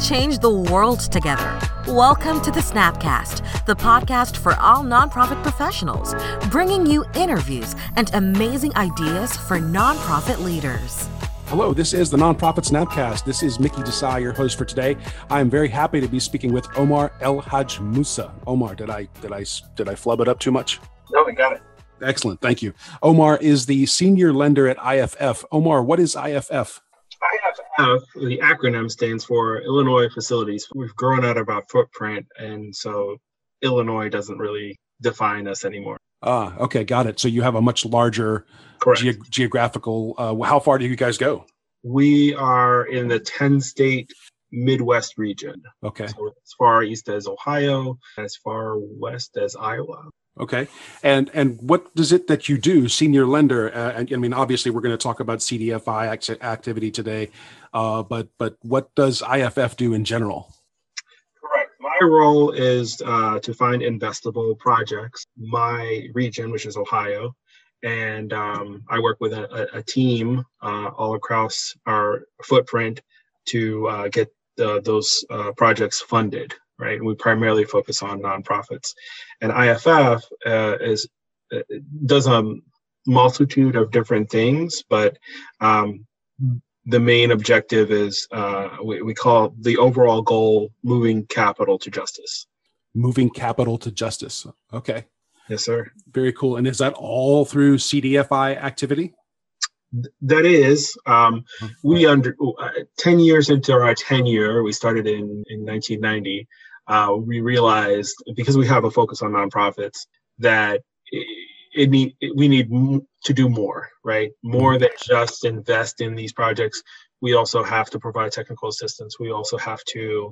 change the world together. Welcome to the Snapcast, the podcast for all nonprofit professionals, bringing you interviews and amazing ideas for nonprofit leaders. Hello, this is the Nonprofit Snapcast. This is Mickey Desai, your host for today. I am very happy to be speaking with Omar El-Haj Musa. Omar, did I flub it up too much? No, we got it. Excellent, thank you. Omar is the senior lender at IFF. Omar, what is IFF? IFF, the acronym stands for Illinois Facilities. We've grown out of our footprint, and so Illinois doesn't really define us anymore. Okay, got it. So you have a much larger geographical, how far do you guys go? We are in the 10-state Midwest region. Okay. So as far east as Ohio, as far west as Iowa. Okay. And what is it that you do, senior lender? And I mean, obviously, we're going to talk about CDFI activity today, but what does IFF do in general? Correct. My role is to find investable projects. My region, which is Ohio, and I work with a team all across our footprint to get those projects funded. Right, we primarily focus on nonprofits, and IFF does a multitude of different things, but the main objective is we call the overall goal moving capital to justice. Moving capital to justice. Okay. Yes, sir. Very cool. And is that all through CDFI activity? That is, we 10 years into our tenure, we started in 1990. We realized, because we have a focus on nonprofits, that we need to do more, right? More than just invest in these projects. We also have to provide technical assistance. We also have to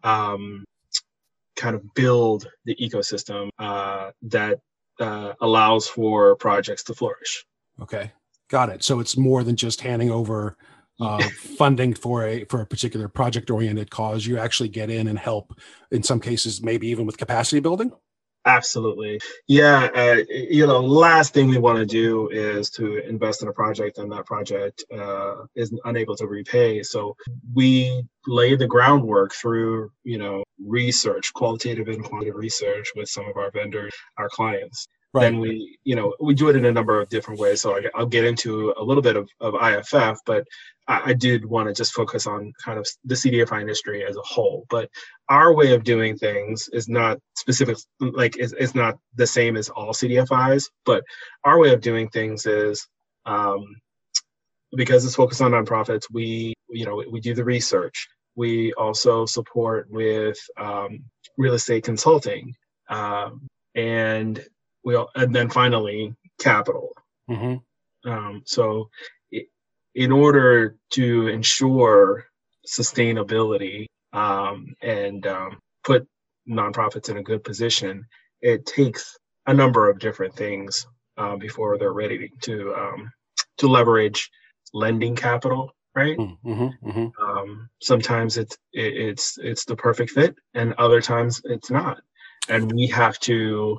kind of build the ecosystem that allows for projects to flourish. Okay. Got it. So it's more than just handing over funding for a particular project-oriented cause. You actually get in and help, in some cases, maybe even with capacity building? Absolutely. Yeah. Last thing we want to do is to invest in a project and that project is unable to repay. So we lay the groundwork through, research, qualitative and quantitative research with some of our vendors, our clients. Right. Then we do it in a number of different ways. So I'll get into a little bit of IFF, but I did want to just focus on kind of the CDFI industry as a whole. But our way of doing things is not specific, like it's not the same as all CDFIs, but our way of doing things is because it's focused on nonprofits, we do the research. We also support with real estate consulting, and then finally capital. Mm-hmm. So in order to ensure sustainability and put nonprofits in a good position, it takes a number of different things before they're ready to leverage lending capital. Right. Mm-hmm, mm-hmm. Sometimes it's the perfect fit, and other times it's not, and we have to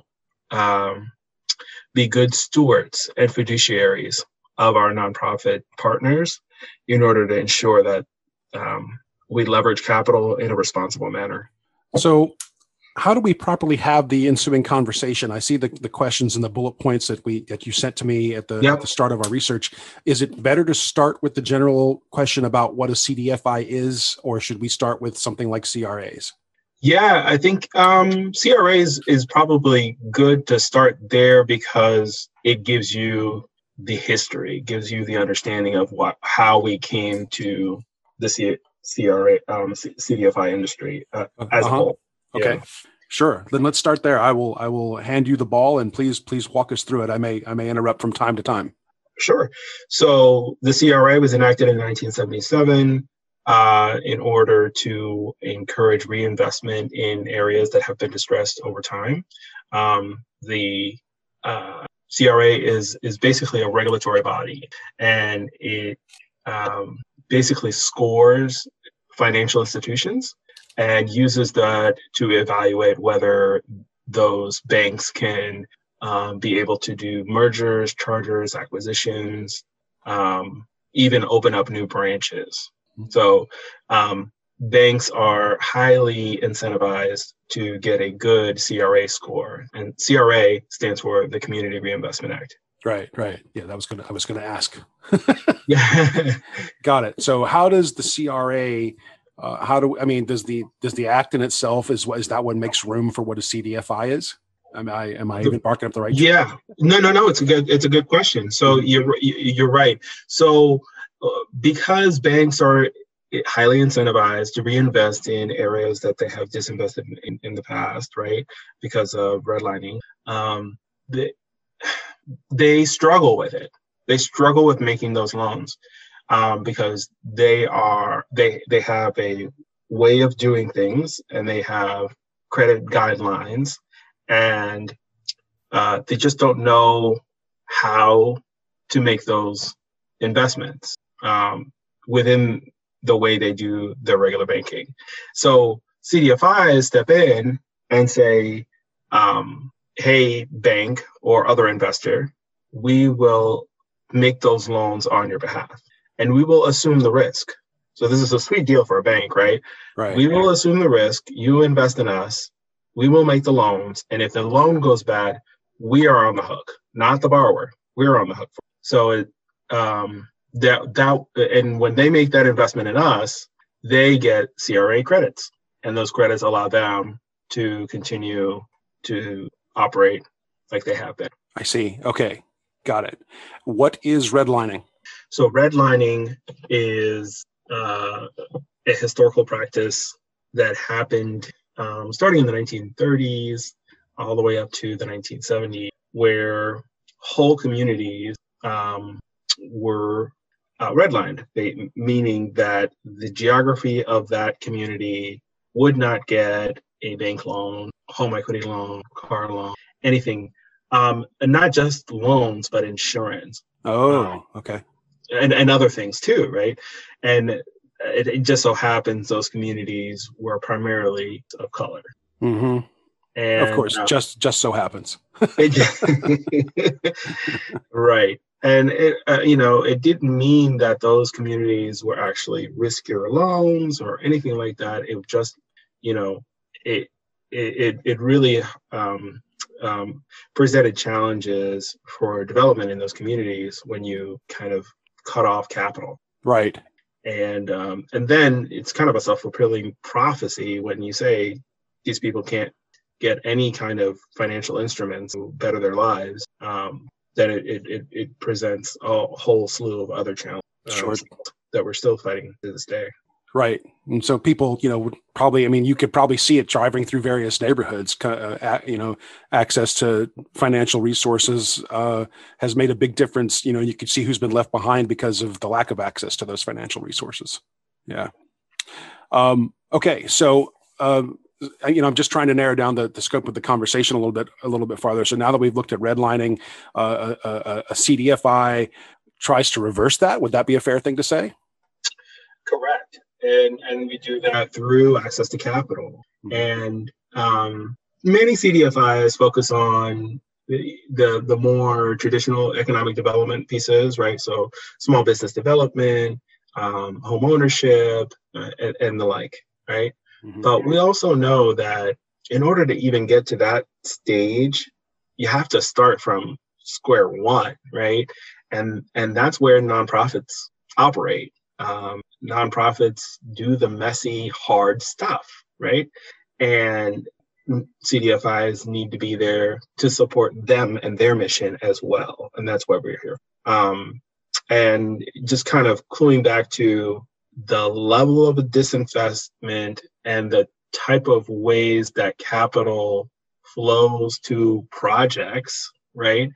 be good stewards and fiduciaries of our nonprofit partners in order to ensure that we leverage capital in a responsible manner. So how do we properly have the ensuing conversation? I see the questions and the bullet points that you sent to me at the start of our research. Is it better to start with the general question about what a CDFI is, or should we start with something like CRAs? Yeah, I think CRAs is probably good to start there because it gives you the history, gives you the understanding of how we came to the CDFI industry as a whole. Okay, yeah. Sure. Then let's start there. I will hand you the ball, and please walk us through it. I may interrupt from time to time. Sure. So the CRA was enacted in 1977 in order to encourage reinvestment in areas that have been distressed over time. The CRA is basically a regulatory body, and it basically scores financial institutions and uses that to evaluate whether those banks can be able to do mergers, charters, acquisitions, even open up new branches. So banks are highly incentivized to get a good CRA score, and CRA stands for the Community Reinvestment Act. Right. Yeah, I was gonna ask. Yeah. Got it. So how does the CRA? Does the act in itself is that what makes room for what a CDFI is? Am I even barking up the right tree? Yeah. No. It's a good question. So you're right. So because banks are highly incentivized to reinvest in areas that they have disinvested in the past, right? Because of redlining, they struggle with it. They struggle with making those loans because they have a way of doing things, and they have credit guidelines, and they just don't know how to make those investments within the way they do their regular banking. So CDFIs step in and say, hey, bank or other investor, we will make those loans on your behalf, and we will assume the risk. So this is a sweet deal for a bank, right? Right. We will assume the risk. You invest in us. We will make the loans. And if the loan goes bad, we are on the hook, not the borrower. We're on the hook. So and when they make that investment in us, they get CRA credits, and those credits allow them to continue to operate like they have been. I see. Okay. Got it. What is redlining? So redlining is a historical practice that happened starting in the 1930s all the way up to the 1970s, where whole communities were redlined, meaning that the geography of that community would not get a bank loan, home equity loan, car loan, anything, and not just loans, but insurance. Okay. And other things too, right? And it just so happens those communities were primarily of color. Mm-hmm. And of course, just so happens. Right. And it didn't mean that those communities were actually riskier loans or anything like that. It just, it really presented challenges for development in those communities when you kind of cut off capital. Right. And then it's kind of a self-fulfilling prophecy when you say these people can't get any kind of financial instruments to better their lives. Then it presents a whole slew of other challenges that we're still fighting to this day. Right. And so people, would probably, you could probably see it driving through various neighborhoods, access to financial resources has made a big difference. You could see who's been left behind because of the lack of access to those financial resources. Yeah. Okay. So, I'm just trying to narrow down the scope of the conversation a little bit farther. So now that we've looked at redlining, a CDFI tries to reverse that. Would that be a fair thing to say? Correct. And we do that through access to capital. And many CDFIs focus on the more traditional economic development pieces, right? So small business development, home ownership, and the like, right? Mm-hmm. But we also know that in order to even get to that stage, you have to start from square one, right? And that's where nonprofits operate. Nonprofits do the messy, hard stuff, right? And CDFIs need to be there to support them and their mission as well. And that's why we're here. And just kind of cluing back to the level of disinvestment and the type of ways that capital flows to projects, right?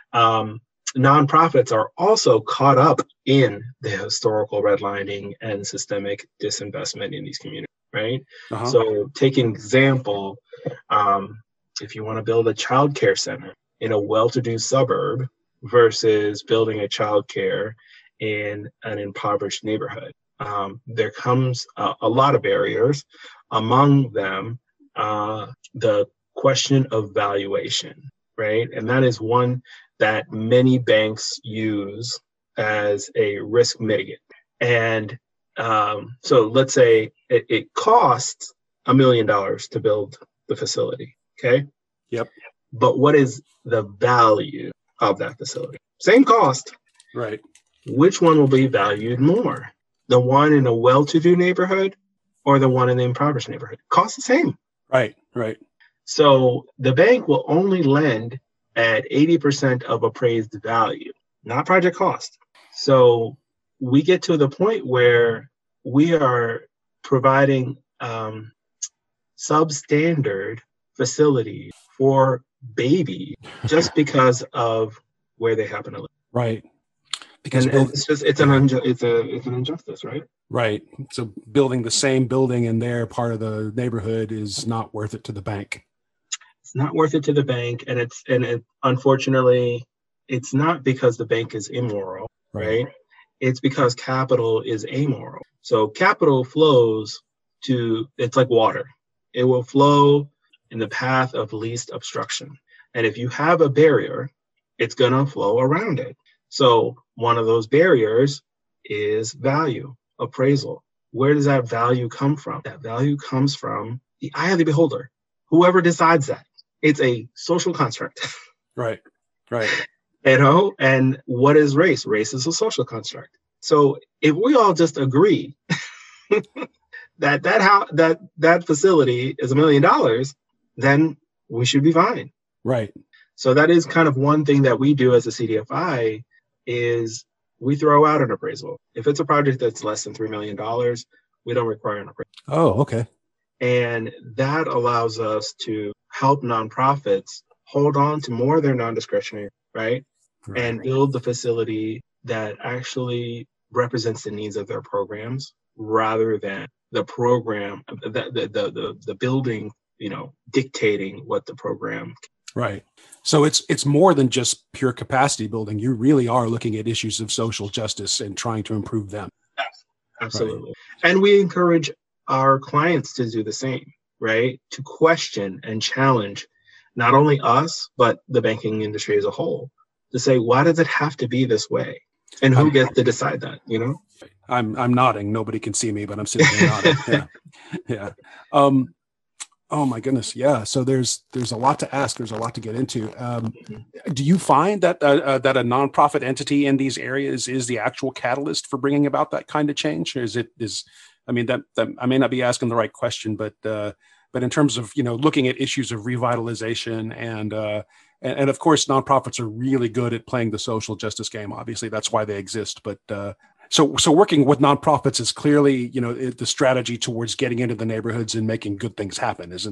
Nonprofits are also caught up in the historical redlining and systemic disinvestment in these communities, right? Uh-huh. So take an example, if you want to build a childcare center in a well-to-do suburb versus building a childcare in an impoverished neighborhood, there comes a lot of barriers. Among them, the question of valuation, right? And that is one that many banks use as a risk mitigant. And So let's say it costs $1 million to build the facility. Okay. Yep. But what is the value of that facility? Same cost. Right. Which one will be valued more? The one in a well-to-do neighborhood or the one in the impoverished neighborhood? Cost the same. Right. Right. So the bank will only lend at 80% of appraised value, not project cost. So we get to the point where we are providing substandard facilities for babies just because of where they happen to live. Right. Because and it's an injustice, right? Right. So building the same building in their part of the neighborhood is not worth it to the bank. It's not worth it to the bank, and unfortunately, it's not because the bank is immoral, right? It's because capital is amoral. So capital flows it's like water. It will flow in the path of least obstruction. And if you have a barrier, it's going to flow around it. So one of those barriers is value, appraisal. Where does that value come from? That value comes from the eye of the beholder, whoever decides that. It's a social construct. Right, right. And what is race? Race is a social construct. So if we all just agree that facility is $1 million, then we should be fine. Right. So that is kind of one thing that we do as a CDFI is we throw out an appraisal. If it's a project that's less than $3 million, we don't require an appraisal. Oh, okay. And that allows us to help nonprofits hold on to more of their non-discretionary, right? And build the facility that actually represents the needs of their programs rather than the program, the building, dictating what the program. Right. So it's more than just pure capacity building. You really are looking at issues of social justice and trying to improve them. Absolutely. Right. And we encourage our clients to do the same, right? To question and challenge not only us, but the banking industry as a whole, to say, why does it have to be this way? And who gets to decide that, I'm nodding. Nobody can see me, but I'm sitting here nodding. Yeah. Oh my goodness. Yeah. So there's a lot to ask. There's a lot to get into. Do you find that that a nonprofit entity in these areas is the actual catalyst for bringing about that kind of change? Or that I may not be asking the right question, but in terms of, looking at issues of revitalization and of course, nonprofits are really good at playing the social justice game. Obviously, that's why they exist. But so working with nonprofits is clearly, the strategy towards getting into the neighborhoods and making good things happen. Is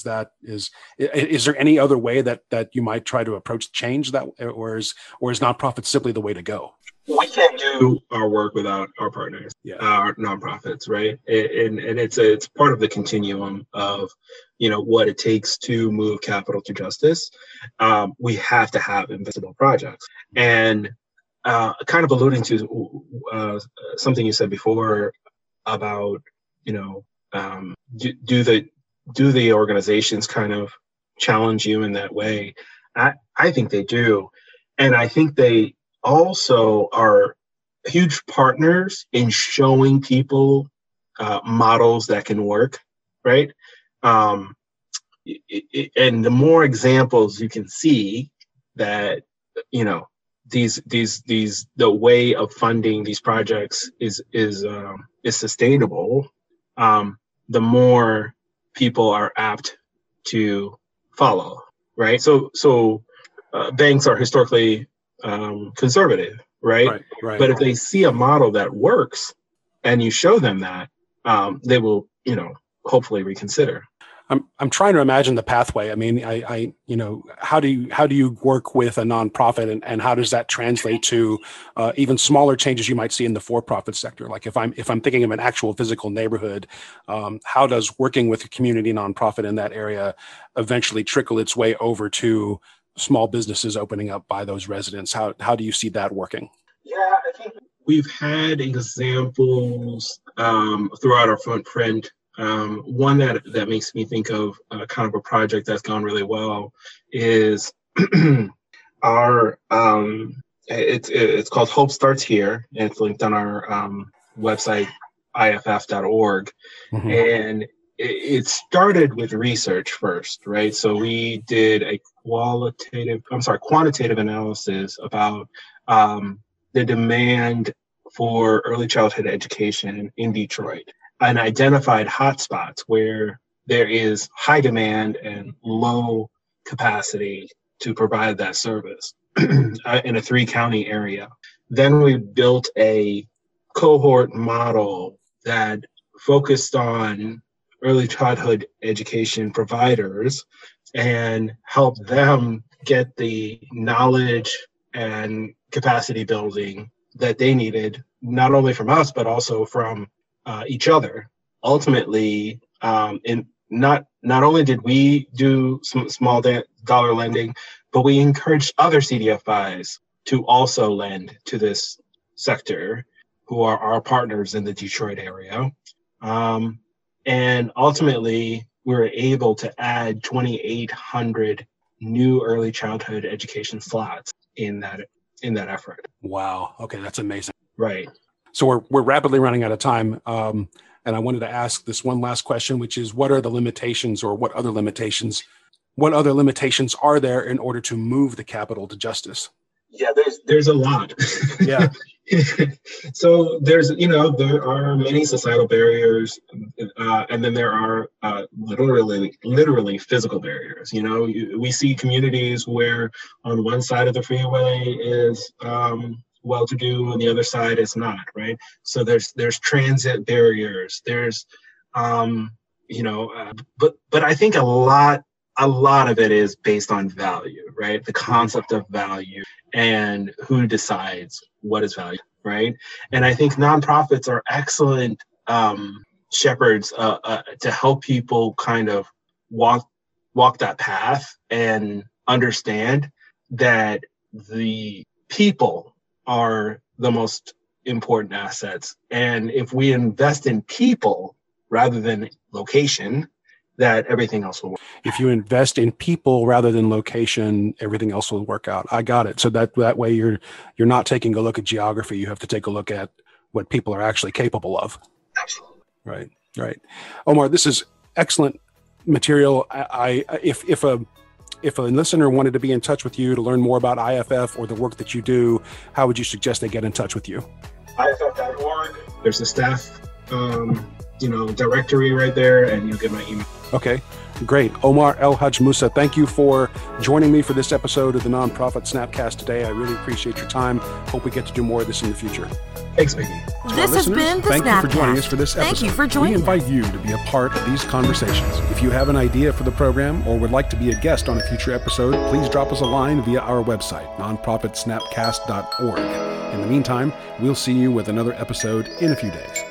there any other way that you might try to approach change that, or is nonprofits simply the way to go? We can't do our work without our partners, our nonprofits, right? And it's part of the continuum of, what it takes to move capital to justice. We have to have invisible projects. And kind of alluding to something you said before about, do the organizations kind of challenge you in that way? I think they do. And I think they also are huge partners in showing people models that can work, right? And the more examples you can see that, the way of funding these projects is sustainable, the more people are apt to follow, right? So banks are historically conservative, right? But if they see a model that works and you show them that, they will, hopefully reconsider. I'm trying to imagine the pathway. I mean, how do you work with a nonprofit, and how does that translate to even smaller changes you might see in the for-profit sector? Like if I'm thinking of an actual physical neighborhood, how does working with a community nonprofit in that area eventually trickle its way over to small businesses opening up by those residents? How do you see that working? Yeah, I think we've had examples throughout our footprint. One that makes me think of kind of a project that's gone really well is our it's called Hope Starts Here, and it's linked on our website, iff.org. Mm-hmm. And it started with research first, right? So we did a quantitative analysis about the demand for early childhood education in Detroit, and identified hotspots where there is high demand and low capacity to provide that service in a 3-county area. Then we built a cohort model that focused on early childhood education providers and help them get the knowledge and capacity building that they needed, not only from us, but also from each other. Ultimately, not only did we do some small dollar lending, but we encouraged other CDFIs to also lend to this sector, who are our partners in the Detroit area. And ultimately, we were able to add 2,800 new early childhood education slots in that effort. Wow. Okay, that's amazing. Right. So we're rapidly running out of time, and I wanted to ask this one last question, which is, what are the limitations, or what other limitations are there in order to move the capital to justice? Yeah, there's a lot. Yeah. So there are many societal barriers, and then there are literally physical barriers. We see communities where on one side of the freeway is well-to-do and the other side is not, right? So there's transit barriers. There's but I think a lot of it is based on value, right? The concept of value and who decides what is value, right? And I think nonprofits are excellent shepherds to help people kind of walk that path and understand that the people are the most important assets. And if we invest in people rather than location, that everything else will work. If you invest in people rather than location, everything else will work out. I got it. So that way you're not taking a look at geography. You have to take a look at what people are actually capable of. Absolutely. Right. Omar, this is excellent material. If a listener wanted to be in touch with you to learn more about IFF or the work that you do, how would you suggest they get in touch with you? IFF.org. There's a staff directory right there, and you'll get my email. Okay, great. Omar El-Haj Musa, thank you for joining me for this episode of the Nonprofit Snapcast today. I really appreciate your time. Hope we get to do more of this in the future. Thanks, Mickey. This has been the Snapcast. Thank you for joining us for this episode. Thank you for joining. We invite you to be a part of these conversations. If you have an idea for the program or would like to be a guest on a future episode, please drop us a line via our website, nonprofitsnapcast.org. In the meantime, we'll see you with another episode in a few days.